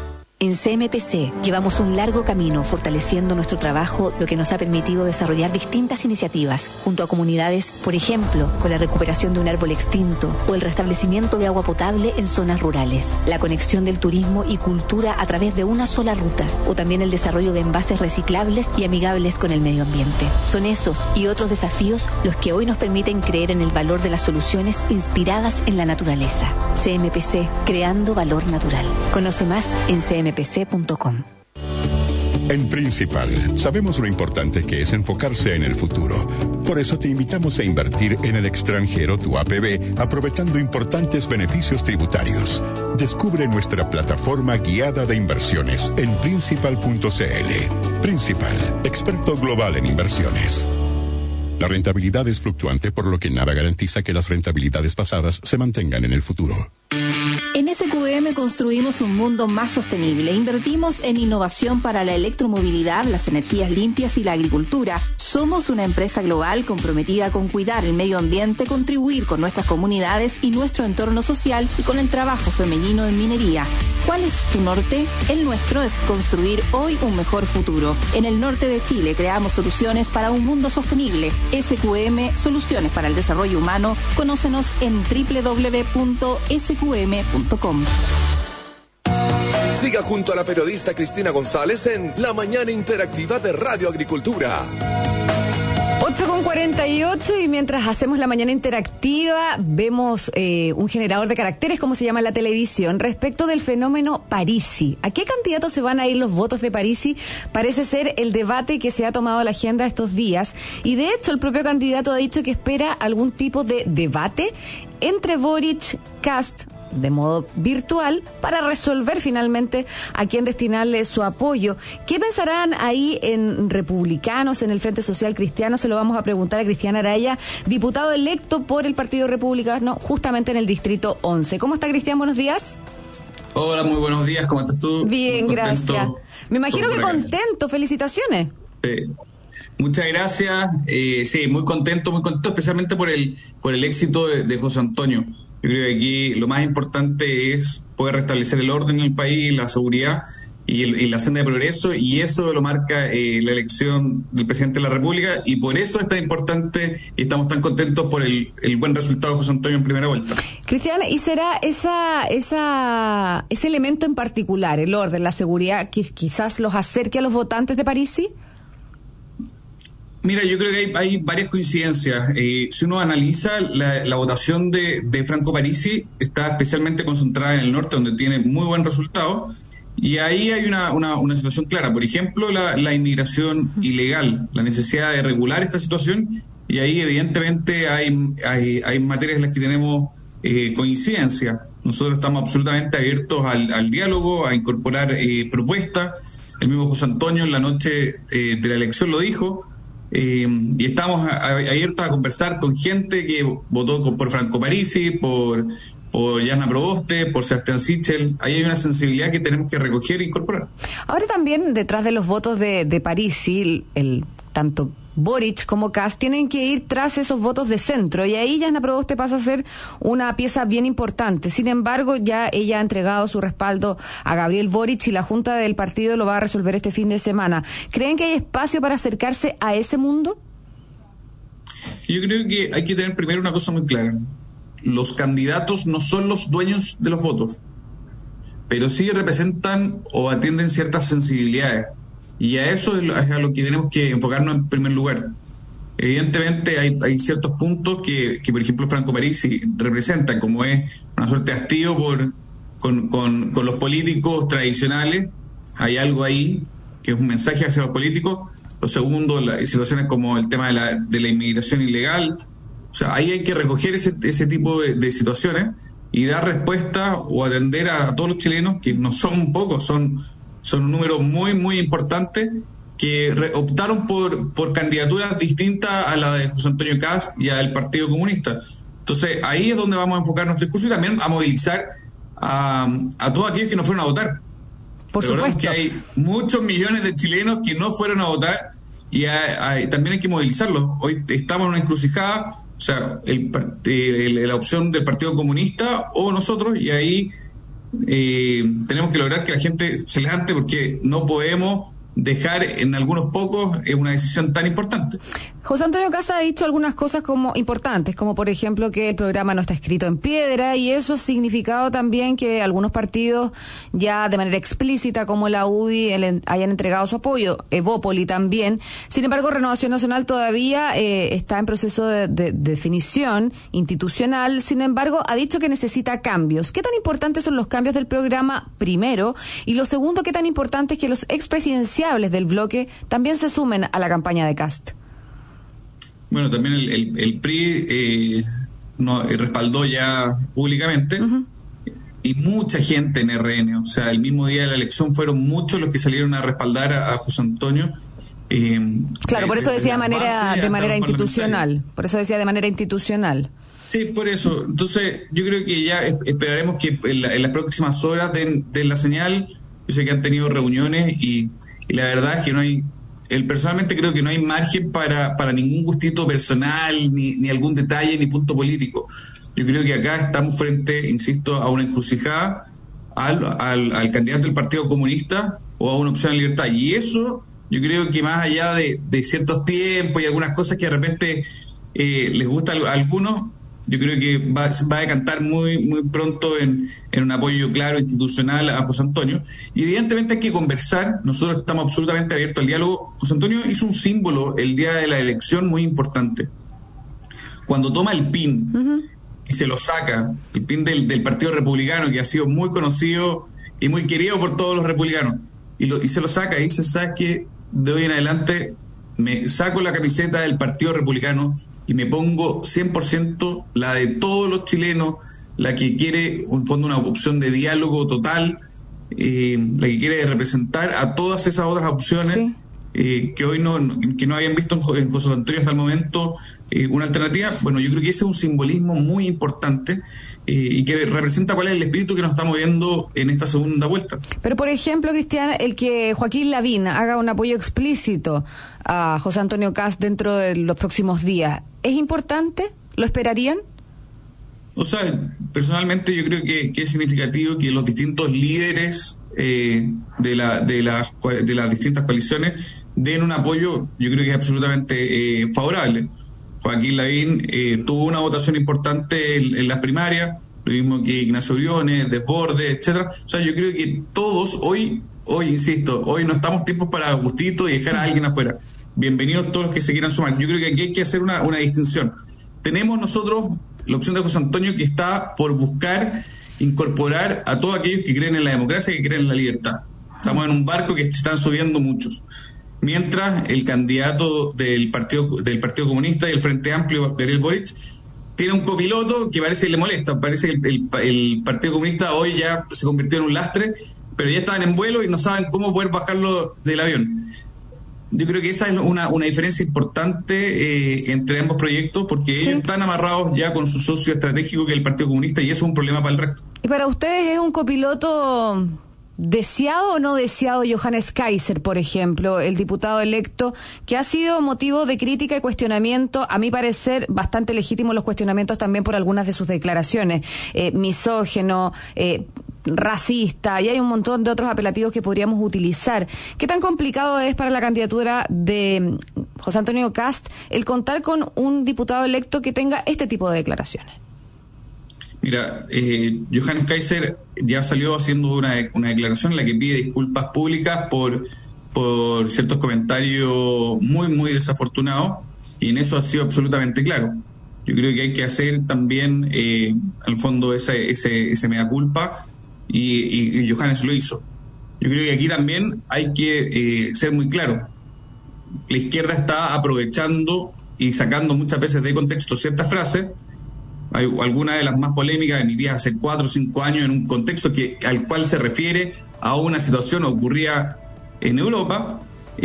En CMPC llevamos un largo camino fortaleciendo nuestro trabajo, lo que nos ha permitido desarrollar distintas iniciativas junto a comunidades, por ejemplo, con la recuperación de un árbol extinto o el restablecimiento de agua potable en zonas rurales, la conexión del turismo y cultura a través de una sola ruta, o también el desarrollo de envases reciclables y amigables con el medio ambiente. Son esos y otros desafíos los que hoy nos permiten creer en el valor de las soluciones inspiradas en la naturaleza. CMPC, creando valor natural. Conoce más en cmpc.com. En Principal, sabemos lo importante que es enfocarse en el futuro. Por eso te invitamos a invertir en el extranjero tu APB, aprovechando importantes beneficios tributarios. Descubre nuestra plataforma guiada de inversiones en principal.cl. Principal, experto global en inversiones. La rentabilidad es fluctuante, por lo que nada garantiza que las rentabilidades pasadas se mantengan en el futuro. En SQM construimos un mundo más sostenible. Invertimos en innovación para la electromovilidad, las energías limpias y la agricultura. Somos una empresa global comprometida con cuidar el medio ambiente, contribuir con nuestras comunidades y nuestro entorno social y con el trabajo femenino en minería. ¿Cuál es tu norte? El nuestro es construir hoy un mejor futuro. En el norte de Chile creamos soluciones para un mundo sostenible. SQM, Soluciones para el Desarrollo Humano. Conócenos en www.sqm.com. Siga junto a la periodista Cristina González en La Mañana Interactiva de Radio Agricultura. 8:48 y mientras hacemos la mañana interactiva vemos un generador de caracteres, como se llama en la televisión, respecto del fenómeno Parisi. ¿A qué candidatos se van a ir los votos de Parisi? Parece ser el debate que se ha tomado a la agenda estos días, y de hecho el propio candidato ha dicho que espera algún tipo de debate entre Boric, Kast, de modo virtual, para resolver finalmente a quién destinarle su apoyo. ¿Qué pensarán ahí en republicanos, en el Frente Social Cristiano? Se lo vamos a preguntar a Cristian Araya, diputado electo por el Partido Republicano, justamente en el Distrito 11. ¿Cómo está, Cristian? Buenos días. Hola, muy buenos días. ¿Cómo estás tú? Bien, gracias. Me imagino que contento. Felicitaciones. Muchas gracias. Sí, muy contento, especialmente por el éxito de José Antonio. Yo creo que aquí lo más importante es poder restablecer el orden en el país, la seguridad y la senda de progreso, y eso lo marca la elección del presidente de la República, y por eso es tan importante y estamos tan contentos por el buen resultado de José Antonio en primera vuelta. Cristian, ¿y será ese elemento en particular, el orden, la seguridad, que quizás los acerque a los votantes de Parisi? Mira, yo creo que hay varias coincidencias. Si uno analiza la votación de Franco Parisi, está especialmente concentrada en el norte, donde tiene muy buen resultado, y ahí hay una situación clara. Por ejemplo, la inmigración ilegal, la necesidad de regular esta situación, y ahí evidentemente hay materias en las que tenemos coincidencia. Nosotros estamos absolutamente abiertos al diálogo, a incorporar propuestas. El mismo José Antonio en la noche de la elección lo dijo. Y estamos abiertos a conversar con gente que votó por Franco Parisi, por Yana Proboste, por Sebastián Sichel. Ahí hay una sensibilidad que tenemos que recoger e incorporar. Ahora también detrás de los votos de Parisi, tanto Boric como Kast tienen que ir tras esos votos de centro, y ahí Yana Proboste pasa a ser una pieza bien importante. Sin embargo, ya ella ha entregado su respaldo a Gabriel Boric y la Junta del partido lo va a resolver este fin de semana. ¿Creen que hay espacio para acercarse a ese mundo? Yo creo que hay que tener primero una cosa muy clara. Los candidatos no son los dueños de los votos, pero sí representan o atienden ciertas sensibilidades. Y a eso es a lo que tenemos que enfocarnos en primer lugar. Evidentemente hay ciertos puntos que por ejemplo Franco Parisi representa, como es una suerte de hastío con los políticos tradicionales. Hay algo ahí que es un mensaje hacia los políticos. Lo segundo, situaciones como el tema de la inmigración ilegal. O sea, ahí hay que recoger ese tipo de situaciones y dar respuesta o atender a todos los chilenos, que no son pocos, son un número muy, muy importante, que optaron por candidaturas distintas a la de José Antonio Kast y al Partido Comunista. Entonces, ahí es donde vamos a enfocar nuestro discurso y también a movilizar a todos aquellos que no fueron a votar. Recordemos que hay muchos millones de chilenos que no fueron a votar, y también hay que movilizarlos. Hoy estamos en una encrucijada, o sea, la opción del Partido Comunista o nosotros, y ahí tenemos que lograr que la gente se levante, porque no podemos dejar en algunos pocos una decisión tan importante. José Antonio Cast ha dicho algunas cosas como importantes, como por ejemplo que el programa no está escrito en piedra, y eso ha significado también que algunos partidos ya de manera explícita, como la UDI, hayan entregado su apoyo, Evópoli también. Sin embargo, Renovación Nacional todavía está en proceso de definición institucional. Sin embargo, ha dicho que necesita cambios. ¿Qué tan importantes son los cambios del programa, primero? Y lo segundo, ¿qué tan importante es que los expresidenciables del bloque también se sumen a la campaña de Cast? Bueno, también el PRI respaldó ya públicamente, y mucha gente en RN, o sea, el mismo día de la elección fueron muchos los que salieron a respaldar a José Antonio. Claro, por eso decía de manera institucional. Por eso decía de manera institucional. Sí, por eso. Entonces, yo creo que ya esperaremos que en las próximas horas den la señal. Yo sé que han tenido reuniones y la verdad es que no hay... Personalmente creo que no hay margen para ningún gustito personal, ni algún detalle, ni punto político. Yo creo que acá estamos frente, insisto, a una encrucijada, al candidato del Partido Comunista o a una opción de libertad. Y eso, yo creo que más allá de ciertos tiempos y algunas cosas que de repente les gusta a algunos, yo creo que va a decantar muy pronto en un apoyo claro institucional a José Antonio. Y evidentemente hay que conversar, nosotros estamos absolutamente abiertos al diálogo. José Antonio hizo un símbolo el día de la elección muy importante. Cuando toma el PIN y se lo saca, el PIN del Partido Republicano, que ha sido muy conocido y muy querido por todos los republicanos, y se lo saca y dice, ¿sabes qué? De hoy en adelante me saco la camiseta del Partido Republicano y me pongo 100% la de todos los chilenos, la que quiere, en fondo, una opción de diálogo total, la que quiere representar a todas esas otras opciones, que hoy que no habían visto en José Antonio hasta el momento una alternativa. Bueno, yo creo que ese es un simbolismo muy importante y que representa cuál es el espíritu que nos estamos viendo en esta segunda vuelta. Pero, por ejemplo, Cristian, el que Joaquín Lavín haga un apoyo explícito a José Antonio Cast dentro de los próximos días, ¿es importante? ¿Lo esperarían? O sea, personalmente yo creo que es significativo que los distintos líderes de las distintas coaliciones den un apoyo, yo creo que es absolutamente favorable. Joaquín Lavín tuvo una votación importante en las primarias, lo mismo que Ignacio Briones, Desbordes, etcétera. O sea, yo creo que todos hoy insisto, hoy no estamos tiempos para gustito y dejar a alguien afuera. Bienvenidos todos los que se quieran sumar. Yo creo que aquí hay que hacer una distinción. Tenemos nosotros la opción de José Antonio, que está por buscar incorporar a todos aquellos que creen en la democracia, que creen en la libertad. Estamos en un barco que están subiendo muchos. Mientras el candidato del Partido Comunista y el Frente Amplio, Gabriel Boric, tiene un copiloto que parece que le molesta. Parece que el Partido Comunista hoy ya se convirtió en un lastre, pero ya estaban en vuelo y no saben cómo poder bajarlo del avión. Yo creo que esa es una diferencia importante entre ambos proyectos, porque ellos están amarrados ya con su socio estratégico, que es el Partido Comunista, y eso es un problema para el resto. ¿Y para ustedes es un copiloto deseado o no deseado Johannes Kaiser, por ejemplo, el diputado electo, que ha sido motivo de crítica y cuestionamiento, a mi parecer bastante legítimos los cuestionamientos también por algunas de sus declaraciones, misógeno, racista, y hay un montón de otros apelativos que podríamos utilizar? ¿Qué tan complicado es para la candidatura de José Antonio Cast el contar con un diputado electo que tenga este tipo de declaraciones? Mira, Johannes Kaiser ya salió haciendo una declaración en la que pide disculpas públicas por ciertos comentarios muy desafortunados, y en eso ha sido absolutamente claro. Yo creo que hay que hacer también, al fondo, ese mea culpa, y Johannes lo hizo. Yo creo que aquí también hay que ser muy claro. La izquierda está aprovechando y sacando muchas veces de contexto ciertas frases. Hay algunas de las más polémicas emitidas hace 4 o 5 años en un contexto al cual se refiere a una situación ocurrida en Europa,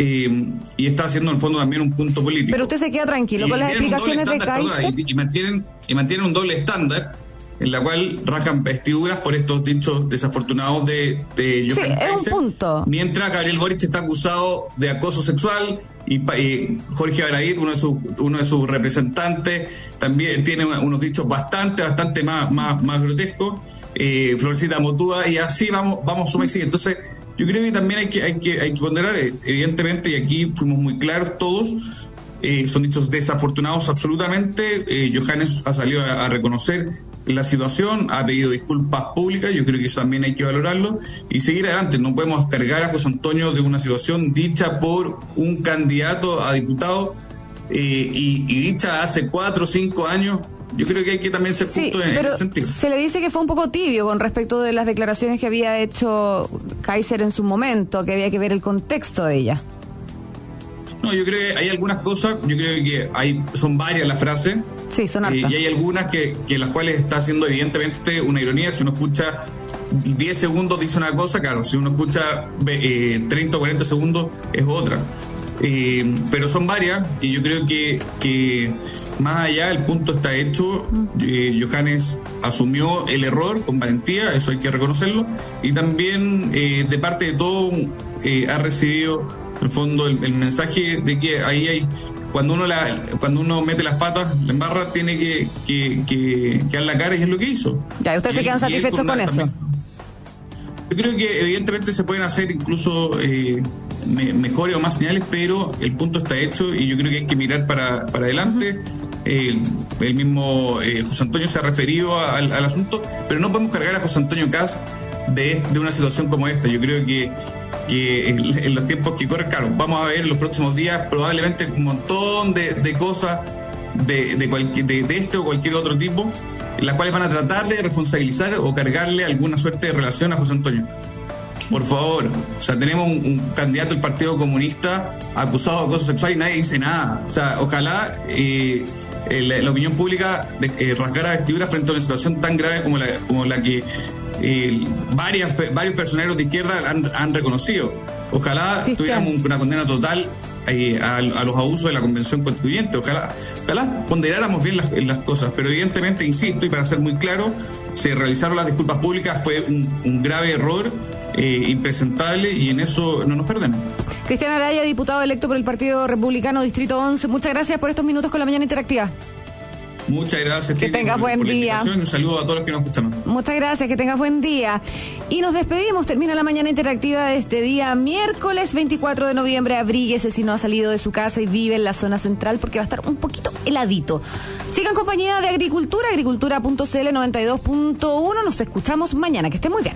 y está haciendo en el fondo también un punto político. Pero usted se queda tranquilo con las explicaciones de Kaiser. Y mantienen un doble estándar en la cual rajan vestiduras por estos dichos desafortunados de Johannes Kaiser. Es un punto. Mientras Gabriel Boric está acusado de acoso sexual, y Jorge Baradit, uno de sus representantes, también tiene unos dichos bastante más grotescos. Florecita Motúa, y así vamos suma y sigue. Entonces, yo creo que también hay que ponderar, evidentemente, y aquí fuimos muy claros todos, son dichos desafortunados absolutamente. Johannes ha salido a reconocer la situación, ha pedido disculpas públicas, yo creo que eso también hay que valorarlo y seguir adelante. No podemos cargar a José Antonio de una situación dicha por un candidato a diputado y dicha hace 4 o 5 años. Yo creo que hay que también ser justo en ese sentido. Se le dice que fue un poco tibio con respecto de las declaraciones que había hecho Kaiser en su momento, que había que ver el contexto de ella. No, yo creo que hay algunas cosas, yo creo que son varias las frases. Sí, son hartas. Y hay algunas que las cuales está haciendo evidentemente una ironía. Si uno escucha 10 segundos dice una cosa, claro, si uno escucha 30 o 40 segundos es otra. Pero son varias y yo creo que más allá el punto está hecho. Johannes asumió el error con valentía, eso hay que reconocerlo, y también de parte de todo ha recibido en el fondo el mensaje de que ahí hay, cuando uno mete las patas, la embarra, tiene que dar la cara, y es lo que hizo. Ya, ¿ustedes se quedan satisfechos con eso? También. Yo creo que evidentemente se pueden hacer incluso mejores o más señales, pero el punto está hecho y yo creo que hay que mirar para adelante. El mismo José Antonio se ha referido al asunto, pero no podemos cargar a José Antonio Kast de una situación como esta. Yo creo que en los tiempos que corren, claro, vamos a ver en los próximos días probablemente un montón de cosas de este o cualquier otro tipo, en las cuales van a tratar de responsabilizar o cargarle alguna suerte de relación a José Antonio. Por favor, o sea, tenemos un candidato del Partido Comunista acusado de acoso sexual y nadie dice nada. O sea, ojalá la opinión pública rasgara vestidura frente a una situación tan grave como la que varios personeros de izquierda han reconocido. Ojalá tuviéramos una condena total a los abusos de la Convención Constituyente. Ojalá ponderáramos bien las cosas, pero evidentemente, insisto, y para ser muy claro, se realizaron las disculpas públicas, fue un grave error, impresentable, y en eso no nos perdemos. Cristian Araya, diputado electo por el Partido Republicano, Distrito 11, muchas gracias por estos minutos con La Mañana Interactiva. Muchas gracias, que tengas buen día. Un saludo a todos los que nos escuchan. Muchas gracias, que tengas buen día. Y nos despedimos, termina La Mañana Interactiva de este día, miércoles 24 de noviembre. Abríguese si no ha salido de su casa y vive en la zona central, porque va a estar un poquito heladito. Sigan en compañía de Agricultura, agricultura.cl 92.1. Nos escuchamos mañana, que esté muy bien.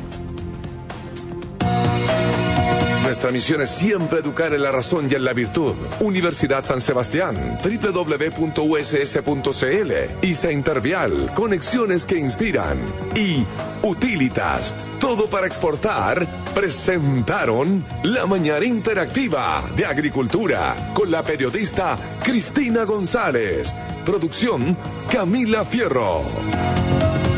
Nuestra misión es siempre educar en la razón y en la virtud. Universidad San Sebastián, www.uss.cl, ISA Intervial, conexiones que inspiran, y Utilitas, todo para exportar, presentaron La Mañana Interactiva de Agricultura con la periodista Cristina González. Producción Camila Fierro.